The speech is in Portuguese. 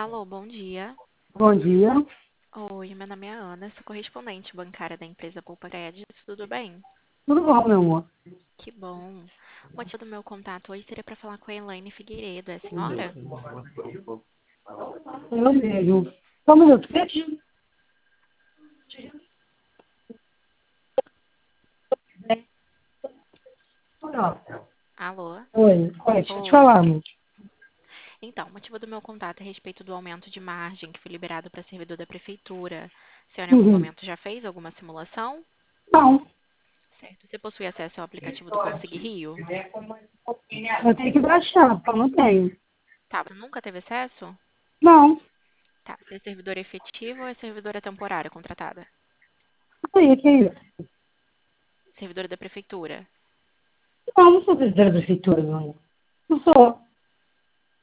Alô, bom dia. Bom dia. Oi, meu nome é Ana, sou correspondente bancária da empresa Poupa Crédito, tudo bem? Tudo bom, meu amor? Que bom. O motivo do meu contato hoje seria para falar com a Elaine Figueiredo, é a senhora? Eu mesmo. Só um minuto, gente. Alô? Oi, deixa eu te Oi. falar, amor. Então, o motivo do meu contato é a respeito do aumento de margem que foi liberado para servidor da prefeitura. A senhora em algum Uhum. momento já fez alguma simulação? Não, Certo. Você possui acesso ao aplicativo do Consig Rio? eu tenho que baixar, porque eu não tenho. Tá, você nunca teve acesso? Não, Tá, você é servidora efetiva ou é servidora temporária contratada? aí, que é isso? Servidora da prefeitura. Não, não sou presidente da prefeitura, meu amor. Não sou.